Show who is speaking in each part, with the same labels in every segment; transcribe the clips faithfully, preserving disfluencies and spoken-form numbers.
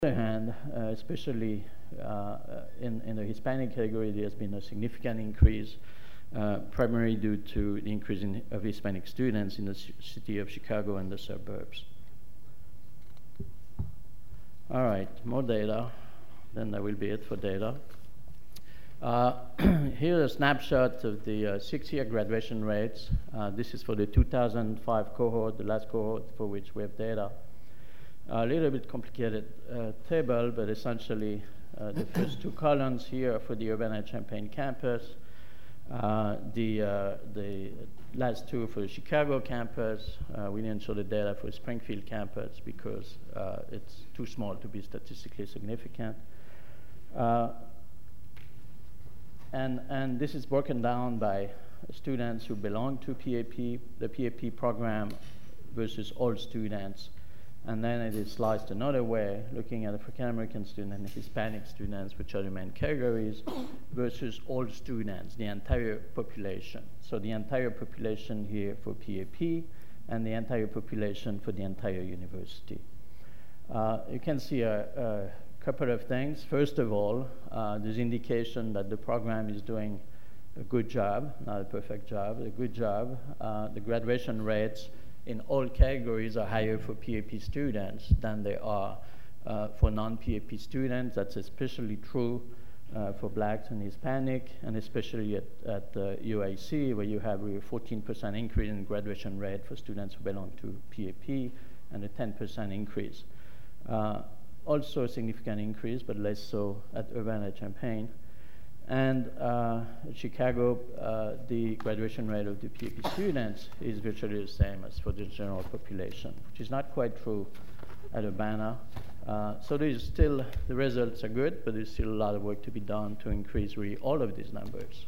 Speaker 1: other hand, uh, especially uh, in, in the Hispanic category, there's been a significant increase, uh, primarily due to the increase in, of Hispanic students in the city of Chicago and the suburbs. All right, more data. Then that will be it for data. Uh, here's a snapshot of the uh, six-year graduation rates. Uh, this is for the two thousand five cohort, the last cohort for which we have data. A little bit complicated uh, table, but essentially uh, the first two columns here are for the Urbana-Champaign campus. Uh, the, uh, the last two for the Chicago campus. Uh, we didn't show the data for Springfield campus because uh, it's too small to be statistically significant. Uh, and, and this is broken down by students who belong to P A P, the P A P program, versus all students. And then it is sliced another way, looking at African-American students and Hispanic students, which are the main categories, versus all students, the entire population. So the entire population here for P A P, and the entire population for the entire university. Uh, you can see a, a couple of things. First of all, uh, there's indication that the program is doing a good job, not a perfect job, a good job. Uh, the graduation rates in all categories are higher for P A P students than they are uh, for non-P A P students. That's especially true uh, for blacks and Hispanic, and especially at, at uh, U I C, where you have a fourteen percent increase in graduation rate for students who belong to P A P, and a ten percent increase. Uh, also a significant increase, but less so at Urbana-Champaign. And uh, Chicago, uh, the graduation rate of the P A P students is virtually the same as for the general population, which is not quite true at Urbana. Uh, so there's still, the results are good, but there's still a lot of work to be done to increase really all of these numbers.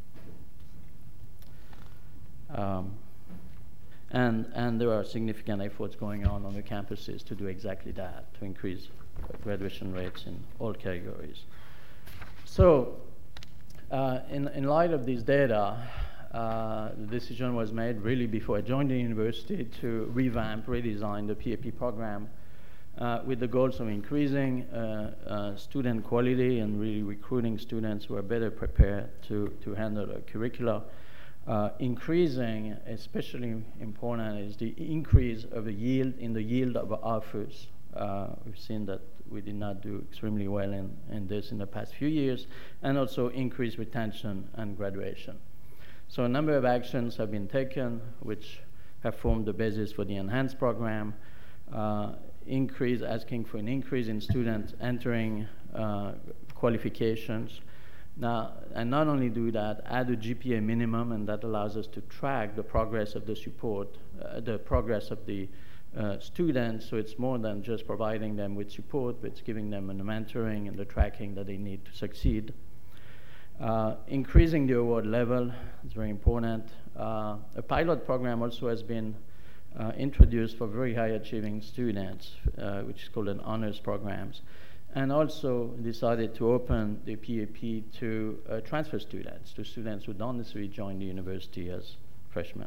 Speaker 1: Um, and, and there are significant efforts going on on the campuses to do exactly that, to increase graduation rates in all categories. So, Uh, in, in light of these data, uh, the decision was made really before I joined the university to revamp, redesign the P A P program uh, with the goals of increasing uh, uh, student quality and really recruiting students who are better prepared to, to handle the curricula. Uh, increasing, especially important, is the increase of the yield in the yield of offers. Uh, we've seen that we did not do extremely well in, in this in the past few years, and also increase retention and graduation. So a number of actions have been taken, which have formed the basis for the enhanced program. Uh, increase, asking for an increase in students entering uh, qualifications. Now, and not only do that, add a G P A minimum, and that allows us to track the progress of the support, uh, the progress of the Uh, students, so it's more than just providing them with support, but it's giving them the mentoring and the tracking that they need to succeed. Uh, increasing the award level is very important. Uh, a pilot program also has been uh, introduced for very high achieving students, uh, which is called an honors programs, and also decided to open the P A P to uh, transfer students, to students who don't necessarily join the university as freshmen.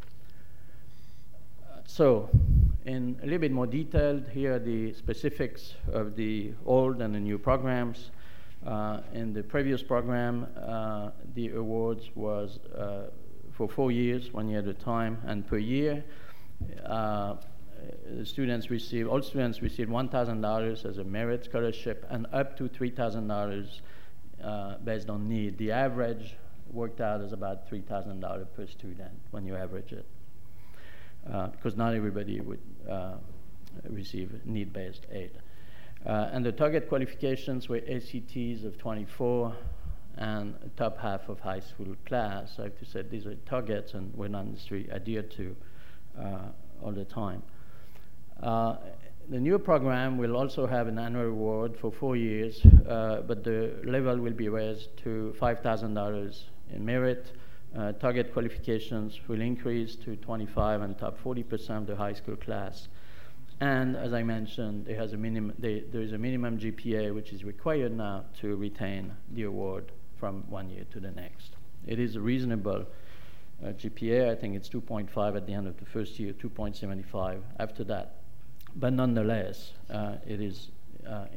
Speaker 1: So, in a little bit more detail, here are the specifics of the old and the new programs. Uh, in the previous program, uh, the awards was uh, for four years, one year at a time, and per year. Uh, the students receive, all students receive one thousand dollars as a merit scholarship, and up to three thousand dollars uh, based on need. The average worked out as about three thousand dollars per student when you average it. Uh, because not everybody would uh, receive need-based aid. Uh, and the target qualifications were A C Ts of twenty-four and a top half of high school class. I have to say these are targets and we're not necessarily adhered to uh, all the time. Uh, the new program will also have an annual award for four years, uh, but the level will be raised to five thousand dollars in merit. Uh, target qualifications will increase to twenty-five and top forty percent of the high school class. And as I mentioned, there, has a minim they, there is a minimum G P A which is required now to retain the award from one year to the next. It is a reasonable uh, G P A. I think it's two point five at the end of the first year, two point seven five after that. But nonetheless, uh, it is uh,